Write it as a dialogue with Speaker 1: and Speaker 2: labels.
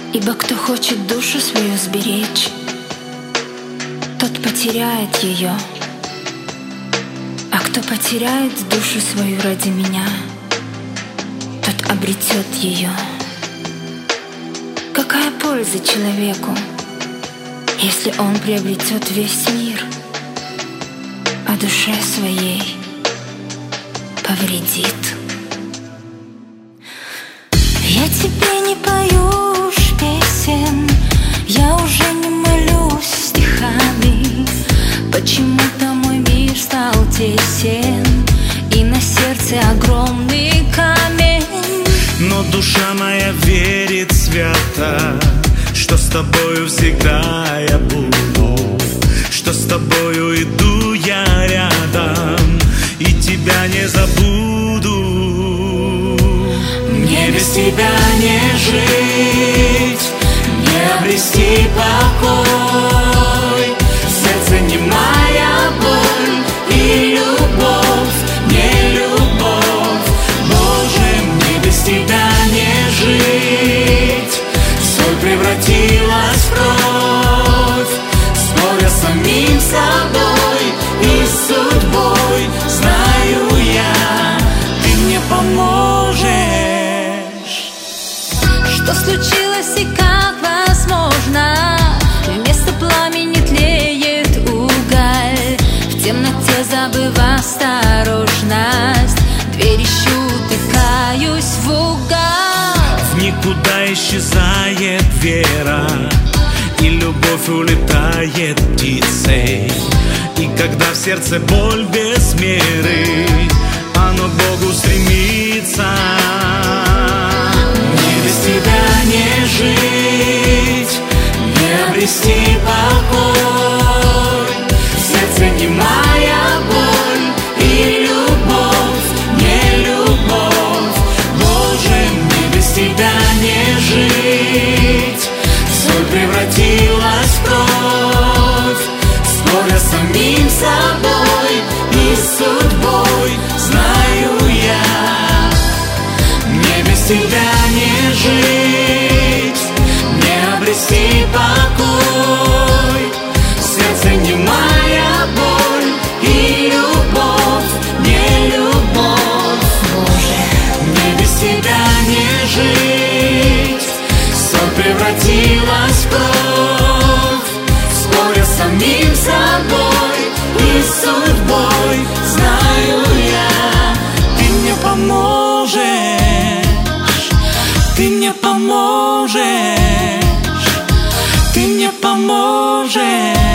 Speaker 1: Ибо кто хочет душу свою сберечь, тот потеряет ее. А кто потеряет душу свою ради меня, тот обретет ее. Какая польза человеку, если он приобретет весь мир, а душе своей повредит? Я тебе не пою уж песен, я уже не молюсь стихами. Почему-то мой мир стал тесен, и на сердце огромный камень.
Speaker 2: Но душа моя верит свято, что с тобою всегда я буду, что с тобою иду я рядом, и тебя не забуду. Мне без тебя не жить, не обрести покой. Сердце немая боль и любовь, не любовь. Боже, мне без тебя не жить. Соль превратилась в кровь, споря с самим собой и судьбой. Знаю я, ты мне поможешь.
Speaker 1: Что случилось и как возможно? Вместо пламени тлеет уголь. В темноте забыв осторожность, дверь ищу, тыкаюсь в угол.
Speaker 2: В никуда исчезает вера, и любовь улетает птицей. И когда в сердце боль без меры, оно к Богу стремится. Мне без тебя не жить, не обрести покой. В сердце немая боль и любовь, не любовь. Боже, мне без тебя не жить. Соль превратилась в кровь, споря с самим собой и судьбой. Знаю я, мне без тебя не жить, не обрести покой. В сердце немая боль и любовь, не любовь. Боже, мне без тебя не жить. Соль превратилась в кровь, споря с самим собой и судьбой. Знаю я, ты мне поможешь, ты мне поможешь, ты мне поможешь.